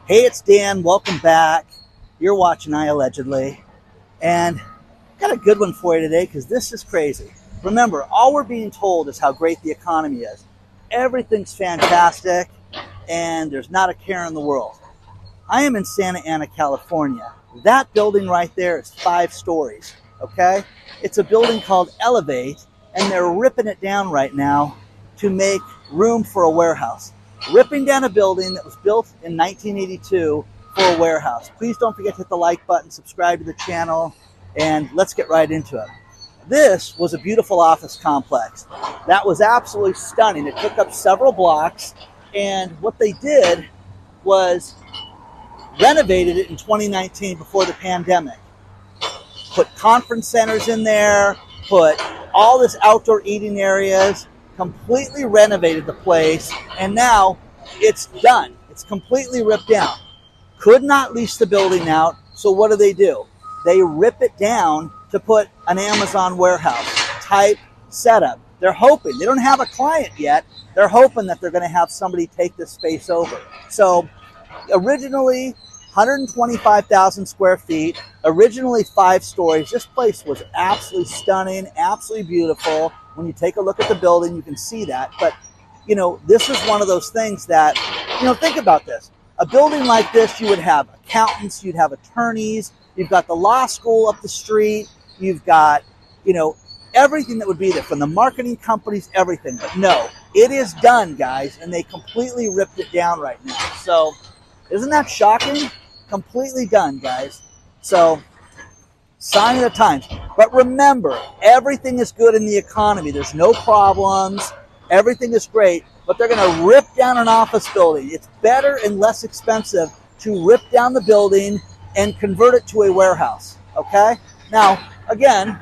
Hey, it's Dan. Welcome back. You're watching I Allegedly. And got a good one for you today because this is crazy. Remember, all we're being told is how great the economy is. Everything's fantastic and there's not a care in the world. I am in Santa Ana, California. That building right there is 5 stories, okay? It's a building called Elevate, and they're ripping it down right now to make room for a warehouse. Ripping down a building that was built in 1982 for a warehouse. Please don't forget to hit the like button, subscribe to the channel, and let's get right into it. This was a beautiful office complex. That was absolutely stunning. It took up several blocks, and what they did was renovated it in 2019 before the pandemic. Put conference centers in there, put all this outdoor eating areas, completely renovated the place, and now it's done. It's completely ripped down. Could not lease the building out, so what do? They rip it down to put an Amazon warehouse type setup. They're hoping, they don't have a client yet, they're hoping that they're going to have somebody take this space over. So originally 125,000 square feet, originally 5 stories. This place was absolutely stunning, absolutely beautiful. When you take a look at the building, you can see that. But, you know, this is one of those things that, you know, think about this. A building like this, you would have accountants, you'd have attorneys, you've got the law school up the street, you've got, you know, everything that would be there, from the marketing companies, everything. But no, it is done, guys, and they completely ripped it down right now. So, isn't that shocking? Completely done, guys. So, sign of the times. But remember, everything is good in the economy. There's no problems. Everything is great. But they're going to rip down an office building. It's better and less expensive to rip down the building and convert it to a warehouse. Okay? Now, again,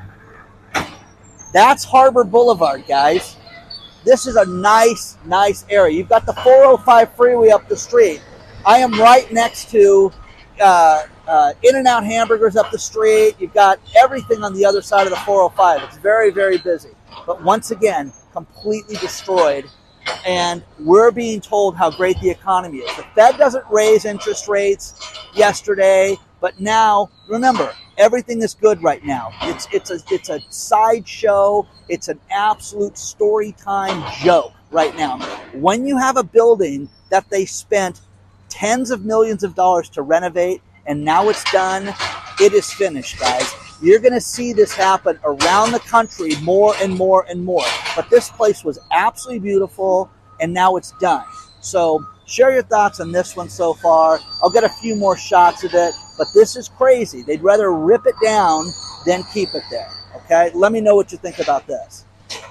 that's Harbor Boulevard, guys. This is a nice, nice area. You've got the 405 freeway up the street. I am right next to In-N-Out Hamburgers up the street. You've got everything on the other side of the 405. It's very, very busy. But once again, completely destroyed. And we're being told how great the economy is. The Fed doesn't raise interest rates yesterday, but now, remember, everything is good right now. It's a sideshow. It's an absolute story time joke right now. When you have a building that they spent tens of millions of dollars to renovate, and now it's done, it is finished, guys. You're going to see this happen around the country more and more and more. But this place was absolutely beautiful, and now it's done. So share your thoughts on this one so far. I'll get a few more shots of it, but this is crazy. They'd rather rip it down than keep it there. Okay? Let me know what you think about this.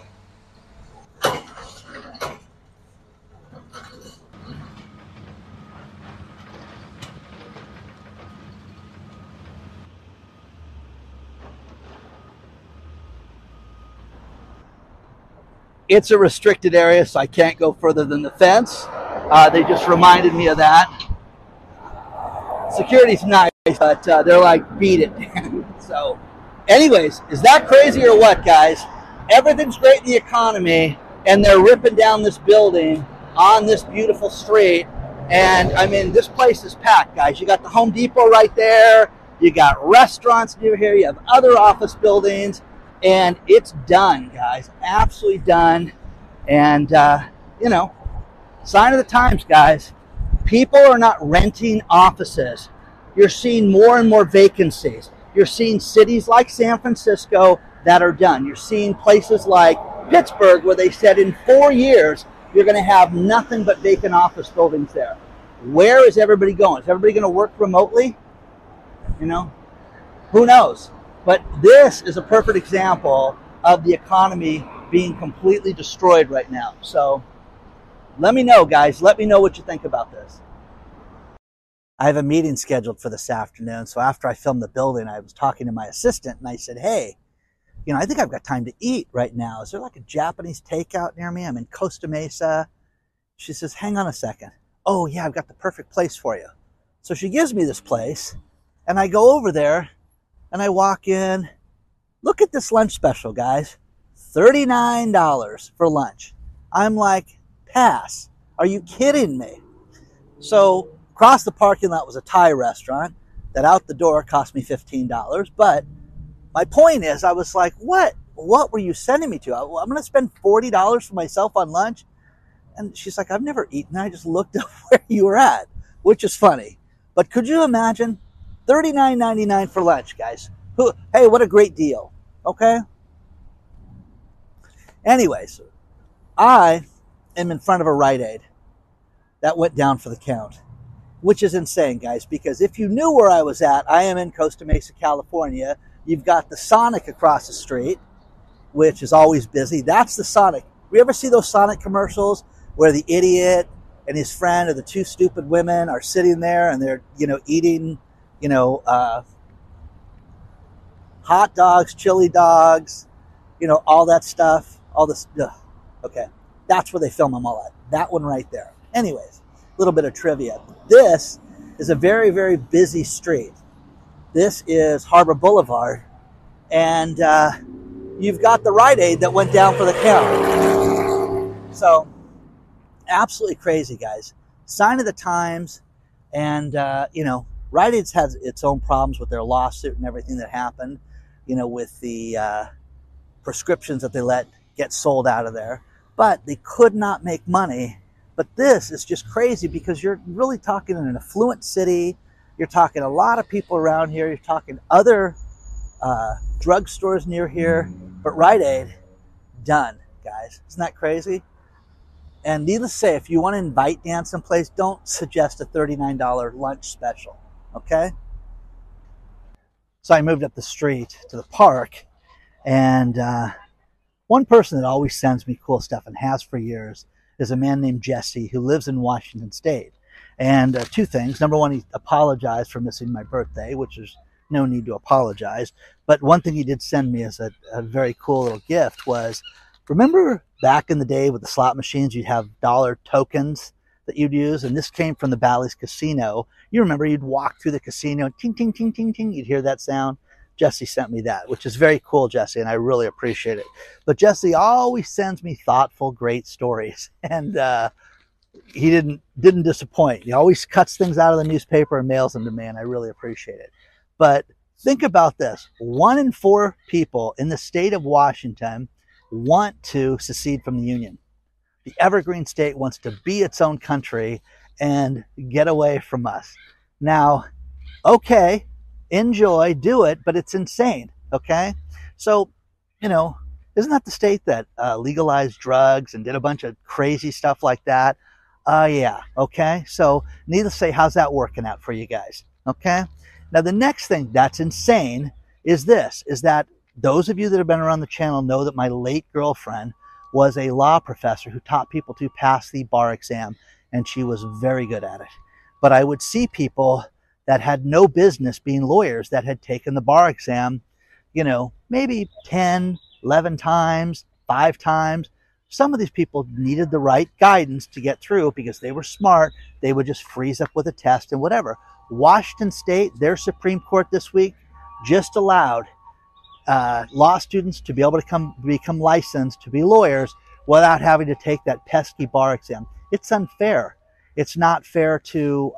It's a restricted area, so I can't go further than the fence. They just reminded me of that. Security's nice, but they're like, beat it. So, anyways, is that crazy or what, guys? Everything's great in the economy, and they're ripping down this building on this beautiful street. And, I mean, this place is packed, guys. You got the Home Depot right there. You got restaurants near here. You have other office buildings. And it's done, guys. Absolutely done. And, you know, sign of the times, guys. People are not renting offices. You're seeing more and more vacancies. You're seeing cities like San Francisco that are done. You're seeing places like Pittsburgh where they said in 4 years you're going to have nothing but vacant office buildings there. Where is everybody going? Is everybody going to work remotely? You know, who knows? But this is a perfect example of the economy being completely destroyed right now. So let me know, guys. Let me know what you think about this. I have a meeting scheduled for this afternoon. So after I filmed the building, I was talking to my assistant and I said, hey, you know, I think I've got time to eat right now. Is there like a Japanese takeout near me? I'm in Costa Mesa. She says, hang on a second. Oh yeah, I've got the perfect place for you. So she gives me this place and I go over there and I walk in. Look at this lunch special, guys. $39 for lunch. I'm like, pass. Are you kidding me? So Across the parking lot was a Thai restaurant that out the door cost me $15. But my point is, I was like, what were you sending me to? I'm going to spend $40 for myself on lunch? And she's like, I've never eaten. I just looked up where you were at, which is funny. But could you imagine $39.99 for lunch, guys? Hey, what a great deal. Okay? Anyways, I am in front of a Rite Aid that went down for the count, which is insane, guys, because if you knew where I was at, I am in Costa Mesa, California. You've got the Sonic across the street, which is always busy. That's the Sonic. We ever see those Sonic commercials where the idiot and his friend or the two stupid women are sitting there and they're, eating, hot dogs, chili dogs, all that stuff, all this. Okay. That's where they film them all at. That one right there. Anyways, a little bit of trivia. This is a very, very busy street. This is Harbor Boulevard. And you've got the Rite Aid that went down for the count. So, absolutely crazy, guys. Sign of the times. And, Rite Aid has its own problems with their lawsuit and everything that happened, with the prescriptions that they let get sold out of there. But they could not make money. But this is just crazy because you're really talking in an affluent city. You're talking a lot of people around here. You're talking other drugstores near here. But Rite Aid, done, guys. Isn't that crazy? And needless to say, if you want to invite Dan someplace, don't suggest a $39 lunch special, okay? So I moved up the street to the park, and one person that always sends me cool stuff and has for years is a man named Jesse who lives in Washington State. And two things. Number one, he apologized for missing my birthday, which is no need to apologize. But one thing he did send me as a very cool little gift was, remember back in the day with the slot machines, you'd have dollar tokens that you'd use? And this came from the Bally's Casino. You remember you'd walk through the casino, ting, ting, ting, ting, ting. You'd hear that sound. Jesse sent me that, which is very cool, Jesse, and I really appreciate it. But Jesse always sends me thoughtful, great stories. And he didn't disappoint. He always cuts things out of the newspaper and mails them to me, and I really appreciate it. But think about this. 1 in 4 people in the state of Washington want to secede from the Union. The Evergreen State wants to be its own country and get away from us. Now, okay, enjoy, do it, but it's insane, okay? So, isn't that the state that legalized drugs and did a bunch of crazy stuff like that? Yeah, okay? So, needless to say, how's that working out for you guys, okay? Now, the next thing that's insane is that those of you that have been around the channel know that my late girlfriend was a law professor who taught people to pass the bar exam, and she was very good at it. But I would see people that had no business being lawyers that had taken the bar exam, maybe 10, 11 times, 5 times. Some of these people needed the right guidance to get through because they were smart. They would just freeze up with a test and whatever. Washington State, their Supreme Court this week just allowed law students to be able to become licensed to be lawyers without having to take that pesky bar exam. It's unfair. It's not fair to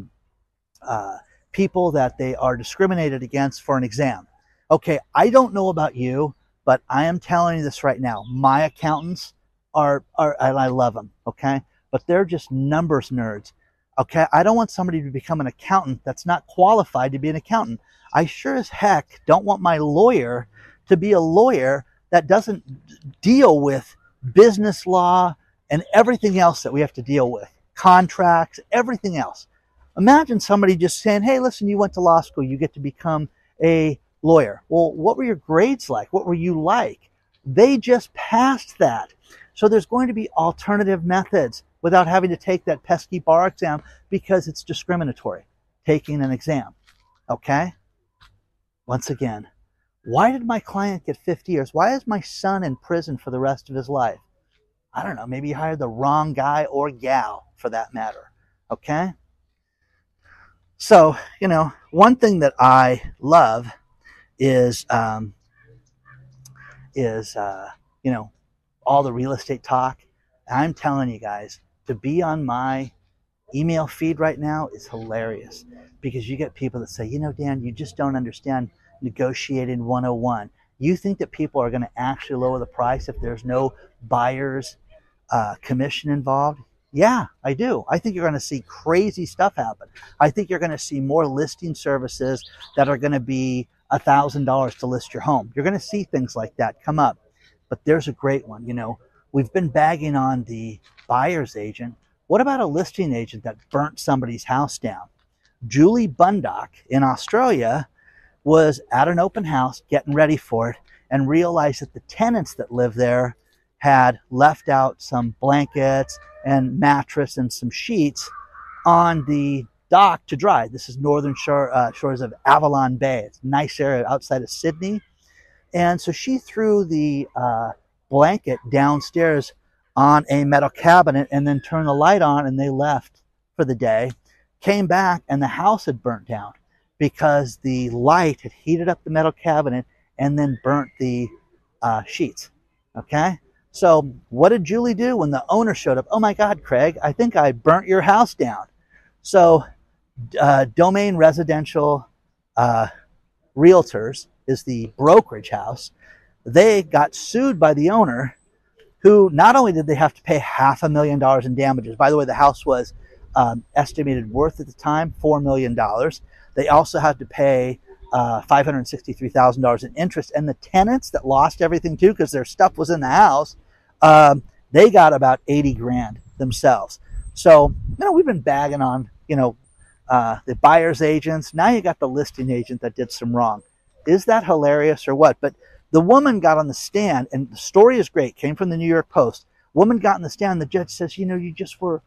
people that they are discriminated against for an exam. Okay, I don't know about you, but I am telling you this right now. My accountants are and I love them, okay? But they're just numbers nerds, okay? I don't want somebody to become an accountant that's not qualified to be an accountant. I sure as heck don't want my lawyer to be a lawyer that doesn't deal with business law and everything else that we have to deal with, contracts, everything else. Imagine somebody just saying, hey, listen, you went to law school, you get to become a lawyer. Well, what were your grades like? What were you like? They just passed that. So there's going to be alternative methods without having to take that pesky bar exam because it's discriminatory, taking an exam, okay? Once again, why did my client get 50 years? Why is my son in prison for the rest of his life? I don't know, maybe he hired the wrong guy or gal for that matter, okay? So, one thing that I love is all the real estate talk. I'm telling you guys to be on my email feed right now is hilarious because you get people that say, you know, Dan, you just don't understand negotiating 101. You think that people are going to actually lower the price if there's no buyer's commission involved? Yeah, I do. I think you're going to see crazy stuff happen. I think you're going to see more listing services that are going to be $1,000 to list your home. You're going to see things like that come up. But there's a great one. You know, we've been bagging on the buyer's agent. What about a listing agent that burnt somebody's house down? Julie Bundock in Australia was at an open house getting ready for it and realized that the tenants that live there had left out some blankets and mattress and some sheets on the dock to dry. This is northern shores of Avalon Bay. It's a nice area outside of Sydney. And so she threw the blanket downstairs on a metal cabinet and then turned the light on, and they left for the day. Came back and the house had burnt down because the light had heated up the metal cabinet and then burnt the sheets. Okay? So what did Julie do when the owner showed up? Oh my God, Craig, I think I burnt your house down. So Domain Residential Realtors is the brokerage house. They got sued by the owner, who not only did they have to pay $500,000 in damages. By the way, the house was estimated worth at the time $4 million. They also had to pay $563,000 in interest, and the tenants that lost everything too, because their stuff was in the house, they got about 80 grand themselves. So, you know, we've been bagging on, you know, the buyer's agents. Now you got the listing agent that did some wrong. Is that hilarious or what? But the woman got on the stand, and the story is great. Came from the New York Post. Woman got on the stand. The judge says, you know, you just were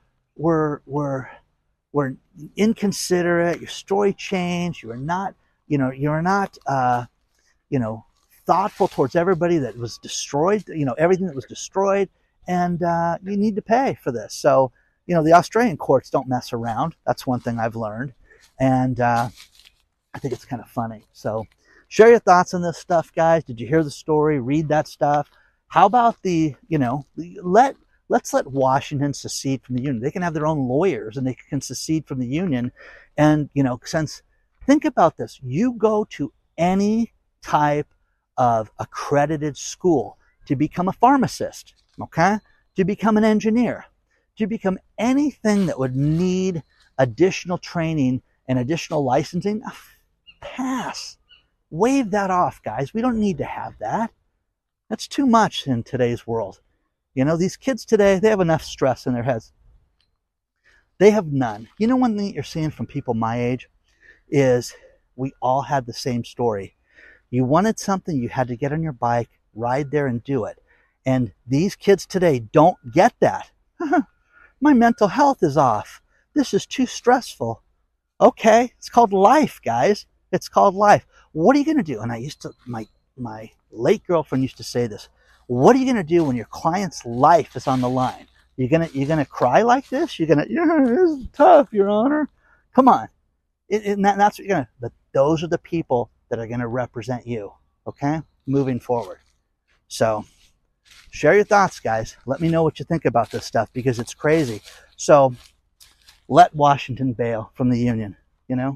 inconsiderate. Your story changed. You were not, you were not, thoughtful towards everybody that was destroyed. You know, everything that was destroyed, and you need to pay for this. So, you know, the Australian courts don't mess around. That's one thing I've learned, and I think it's kind of funny. So, share your thoughts on this stuff, guys. Did you hear the story? Read that stuff. How about let's let Washington secede from the union. They can have their own lawyers and they can secede from the union. And, you know, think about this. You go to any type of accredited school to become a pharmacist, okay? To become an engineer, to become anything that would need additional training and additional licensing, pass. Wave that off, guys. We don't need to have that. That's too much in today's world. You know, these kids today, they have enough stress in their heads. They have none. You know, one thing that you're seeing from people my age is we all had the same story. You wanted something, you had to get on your bike, ride there and do it. And these kids today don't get that. My mental health is off. This is too stressful. Okay, it's called life, guys. It's called life. What are you going to do? And I used to, my late girlfriend used to say this. What are you going to do when your client's life is on the line? You're gonna cry like this? This is tough, Your Honor. Come on. That's what you're going to, but those are the people that are going to represent you. Okay? Moving forward. So, share your thoughts, guys. Let me know what you think about this stuff because it's crazy. So, let Washington bail from the union, you know?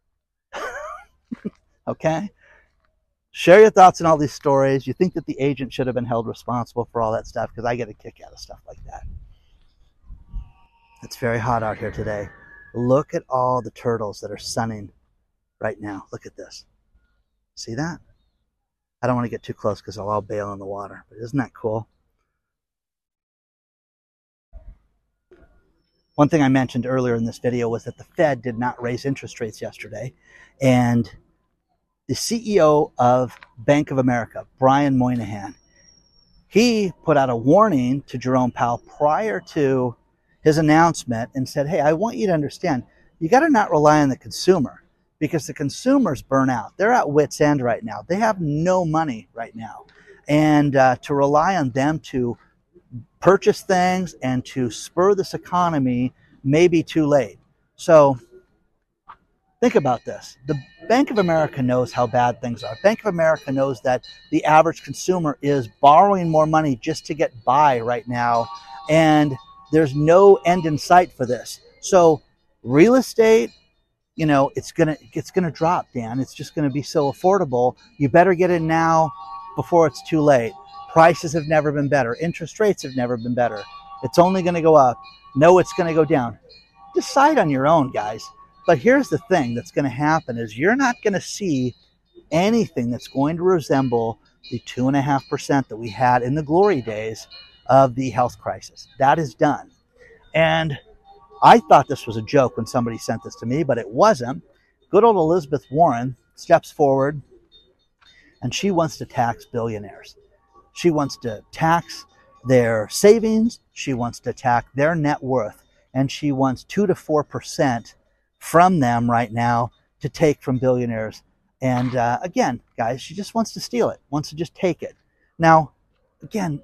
Okay? Share your thoughts on all these stories. You think that the agent should have been held responsible for all that stuff? Because I get a kick out of stuff like that. It's very hot out here today. Look at all the turtles that are sunning right now. Look at this. See that? I don't want to get too close because I'll bail in the water. But isn't that cool? One thing I mentioned earlier in this video was that the Fed did not raise interest rates yesterday. And the CEO of Bank of America, Brian Moynihan, he put out a warning to Jerome Powell prior to his announcement and said, hey, I want you to understand, you got to not rely on the consumer because the consumers burn out. They're at wit's end right now. They have no money right now. And to rely on them to purchase things and to spur this economy may be too late. So think about this. The Bank of America knows how bad things are. Bank of America knows that the average consumer is borrowing more money just to get by right now, and there's no end in sight for this. So real estate, it's gonna drop, Dan. It's just gonna be so affordable. You better get in now before it's too late. Prices have never been better. Interest rates have never been better. It's only gonna go up. No, it's gonna go down. Decide on your own, guys. But here's the thing that's gonna happen is you're not gonna see anything that's going to resemble the 2.5% that we had in the glory days of the health crisis. That is done. And I thought this was a joke when somebody sent this to me, but it wasn't. Good old Elizabeth Warren steps forward and she wants to tax billionaires. She wants to tax their savings. She wants to tax their net worth. And she wants 2 to 4% from them right now to take from billionaires. And again, guys, she just wants to steal it, wants to just take it. Now, again,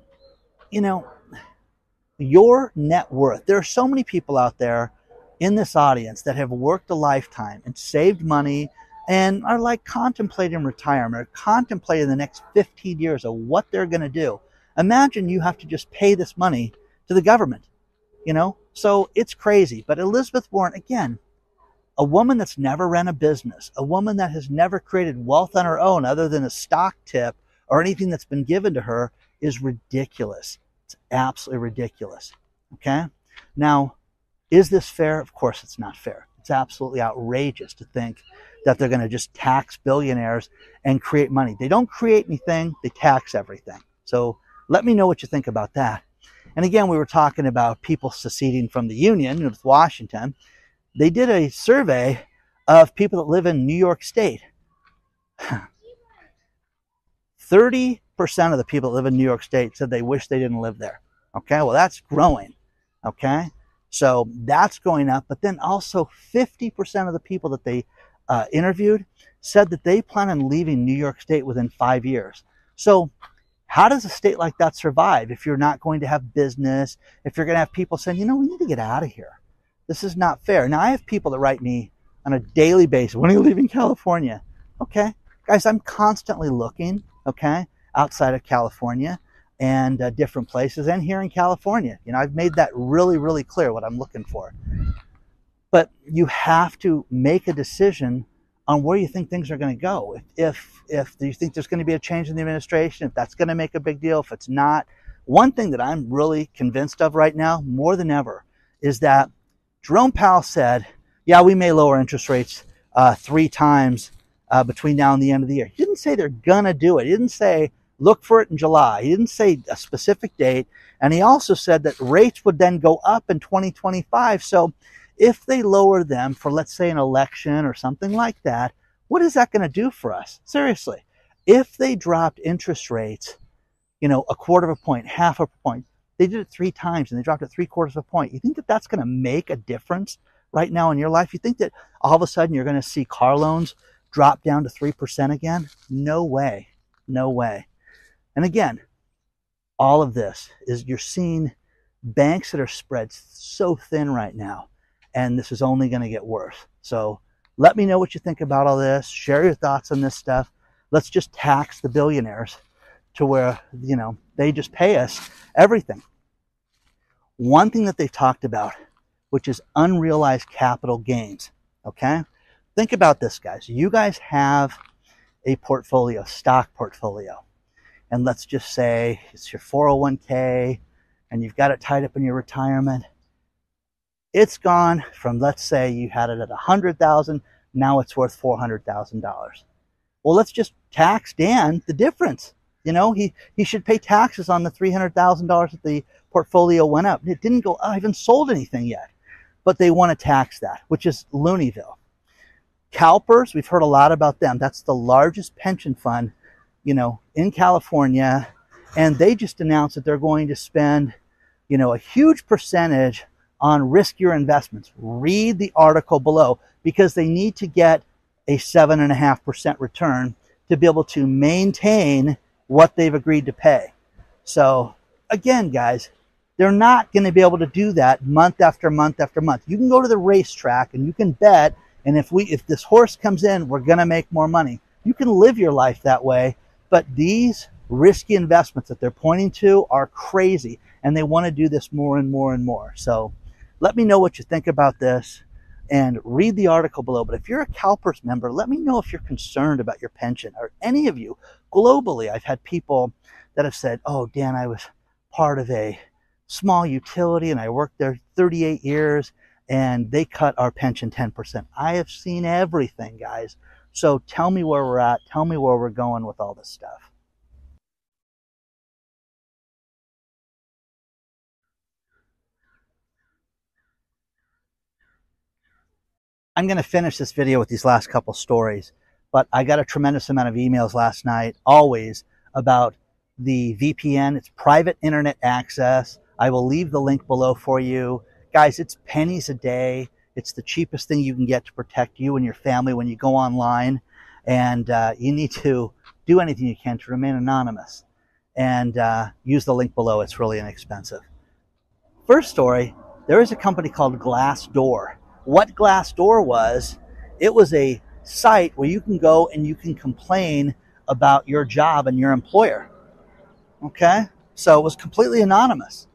your net worth. There are so many people out there in this audience that have worked a lifetime and saved money and are like contemplating retirement or contemplating the next 15 years of what they're going to do. Imagine you have to just pay this money to the government, So it's crazy. But Elizabeth Warren, again, a woman that's never ran a business, a woman that has never created wealth on her own other than a stock tip or anything that's been given to her, is ridiculous. It's absolutely ridiculous. Okay? Now, is this fair? Of course it's not fair. It's absolutely outrageous to think that they're going to just tax billionaires and create money. They don't create anything, they tax everything. So let me know what you think about that. And again, we were talking about people seceding from the Union with Washington. They did a survey of people that live in New York State. 30% of the people that live in New York State said they wish they didn't live there. Okay, well, that's growing. Okay, so that's going up. But then also 50% of the people that they interviewed said that they plan on leaving New York State within 5 years. So how does a state like that survive if you're not going to have business, if you're going to have people saying, we need to get out of here. This is not fair. Now, I have people that write me on a daily basis, when are you leaving California? Okay, guys, I'm constantly looking, outside of California and different places and here in California. I've made that really, really clear what I'm looking for. But you have to make a decision on where you think things are going to go. If you think there's going to be a change in the administration, if that's going to make a big deal, if it's not. One thing that I'm really convinced of right now, more than ever, is that Jerome Powell said, yeah, we may lower interest rates 3 times between now and the end of the year. He didn't say they're going to do it. He didn't say, look for it in July. He didn't say a specific date. And he also said that rates would then go up in 2025. So if they lower them for, let's say, an election or something like that, what is that going to do for us? Seriously, if they dropped interest rates, a 1/4 point, 1/2 point, they did it 3 times and they dropped it 3/4 point. You think that that's going to make a difference right now in your life? You think that all of a sudden you're going to see car loans drop down to 3% again? No way. No way. And again, all of this is you're seeing banks that are spread so thin right now, and this is only going to get worse. So let me know what you think about all this. Share your thoughts on this stuff. Let's just tax the billionaires to where, they just pay us everything. One thing that they've talked about, which is unrealized capital gains. Okay? Think about this, guys. You guys have a portfolio, stock portfolio. And let's just say it's your 401k and you've got it tied up in your retirement. It's gone from, let's say you had it at $100,000, now it's worth $400,000. Well, let's just tax Dan the difference. He should pay taxes on the $300,000 that the portfolio went up. It didn't go, I haven't sold anything yet. But they want to tax that, which is Looneyville. CalPERS, we've heard a lot about them. That's the largest pension fund, in California. And they just announced that they're going to spend, a huge percentage on riskier investments. Read the article below because they need to get a 7.5% return to be able to maintain what they've agreed to pay. So again, guys, they're not going to be able to do that month after month after month. You can go to the racetrack and you can bet, and if this horse comes in, we're going to make more money. You can live your life that way, but these risky investments that they're pointing to are crazy, and they want to do this more and more and more. So Let me know what you think about this and read the article below. But if you're a CalPERS member, let me know if you're concerned about your pension, or any of you globally. I've had people that have said, oh, Dan, I was part of a small utility and I worked there 38 years and they cut our pension 10%. I have seen everything, guys. So tell me where we're at. Tell me where we're going with all this stuff. I'm going to finish this video with these last couple stories, but I got a tremendous amount of emails last night, always, about the VPN. It's private internet access. I will leave the link below for you. Guys, it's pennies a day. It's the cheapest thing you can get to protect you and your family when you go online. And you need to do anything you can to remain anonymous. And use the link below. It's really inexpensive. First story, there is a company called Glassdoor. What Glassdoor was, it was a site where you can go and you can complain about your job and your employer. Okay? So it was completely anonymous.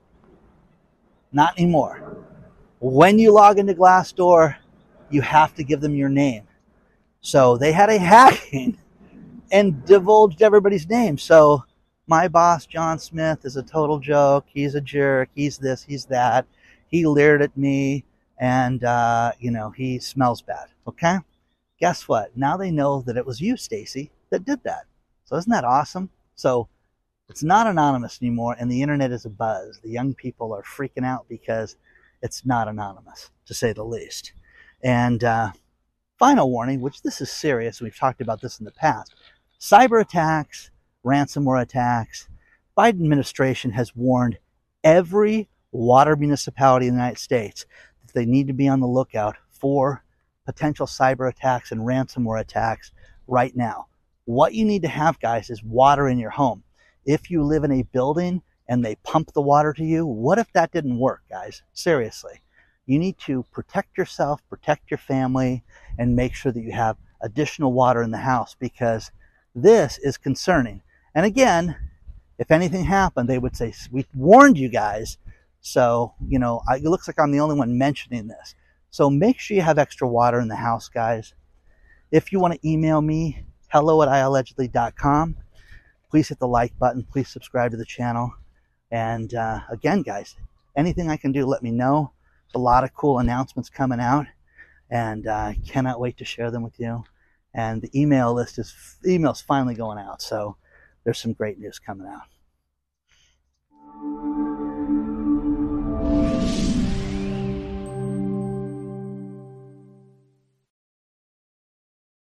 Not anymore. When you log into Glassdoor, you have to give them your name. So they had a hacking and divulged everybody's name. So my boss, John Smith, is a total joke. He's a jerk. He's this, he's that. He leered at me, and, he smells bad. Okay? Guess what? Now they know that it was you, Stacy, that did that. So isn't that awesome? So it's not anonymous anymore, and the internet is abuzz. The young people are freaking out because it's not anonymous, to say the least. And final warning, which this is serious. We've talked about this in the past. Cyber attacks, ransomware attacks. Biden administration has warned every water municipality in the United States that they need to be on the lookout for potential cyber attacks and ransomware attacks right now. What you need to have, guys, is water in your home. If you live in a building and they pump the water to you, what if that didn't work, guys? Seriously. You need to protect yourself, protect your family, and make sure that you have additional water in the house, because this is concerning. And again, if anything happened, they would say, we warned you guys. So, it looks like I'm the only one mentioning this. So make sure you have extra water in the house, guys. If you want to email me, hello@iallegedly.com. Please hit the like button. Please subscribe to the channel. And again, guys, anything I can do, let me know. There's a lot of cool announcements coming out, and I cannot wait to share them with you. And the email's finally going out, so there's some great news coming out.